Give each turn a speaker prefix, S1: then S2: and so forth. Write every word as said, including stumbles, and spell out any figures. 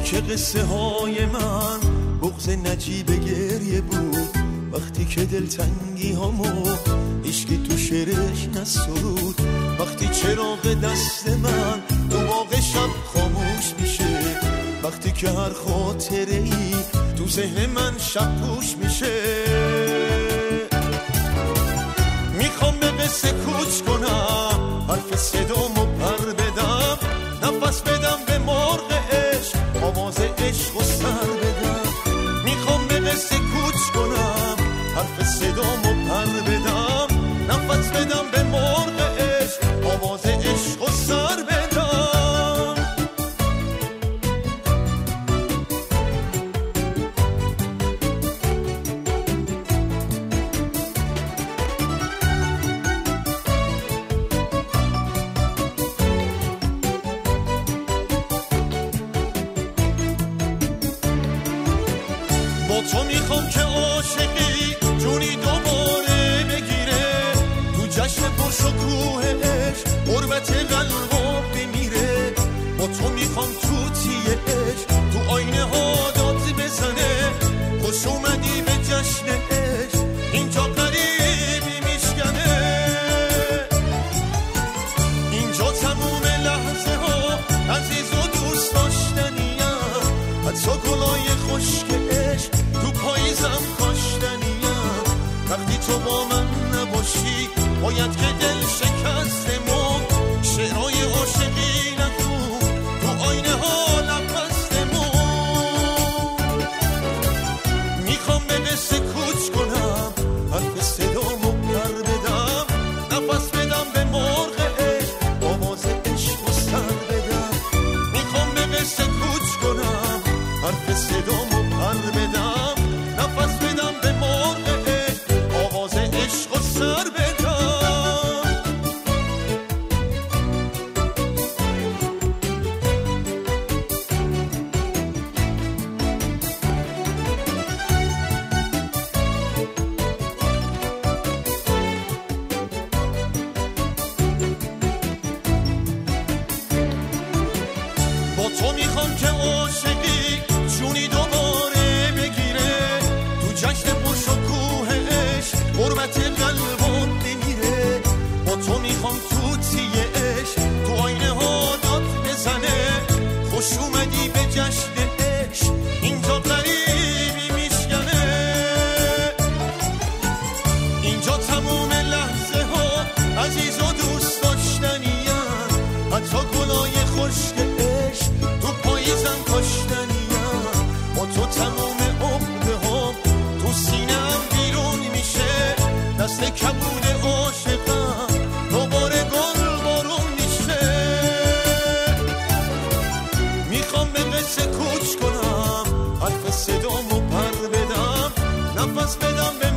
S1: که قصه های من بغض نجیب گریه بود، وقتی که دلتنگی هامو عشقی تو شعرش نسرود، وقتی چراغ دست من تو باغ شب خاموش میشه، وقتی که هر خاطره ای تو ذهن من شب پوش میشه. میخوام به قصه کوچ کنم، حرف صدامو پر بدم، نفس بدم به مرغ عشق، آواز عشق و سر بدم. میخوام به قصه کوچ کنم، حرف صدامو پر بدم، نفس بدم به مرغ عشق، آواز عشق و سر بدم. با تو میخوام که عاشقی جونی دوباره بگیره، تو جشن پرشکوه عشق غربت قلبا بمیره. با تو میخوام توتی عشق تو آینه ها داد بزنه، خوش اومدی به جشن عشق اینجا قریبی میشکنه. اینجا تموم لحظه ها عزیز و دوست داشتنیم، حتی گلای خشک عشق تو پاییزم کاشتنیم. وقتی تو با من نباشی باید که دل شکستمون شعرهای عاشقی نخون تو آینه ها لبستمون. میخوام به قصه کوچ کنم، حرف صدامو پر بدم، نفس بدم به مرغ عشق، آواز عشق و سر بدم. میخوام به قصه کوچ کنم، حرف صدامو پر بدم، نفس بدم به مرغ عشق، آواز عشق و سر بدم. با تو میخوام که عاشقی جونی دوباره بگیره، تو جشن پرشکوه عشق غربت قلبا بمیره. با تو میخوام توتی عشق تو آینه ها داد بزنه، خوش اومدی به جشن عشق اینجا قریبی میشکنه. اینجا تموم لحظه ها عزیز و دوست داشتنیم، حتی گلای خشک عشق تو پاییزم کاشتنیم. با تو تموم عمره ها تو سینم بیرون میشه، دست کبود عاشقم دوباره گل بارون میشه. میخوام به قصه کوچ کنم، حرف صدامو پر بدم، نفس بدم به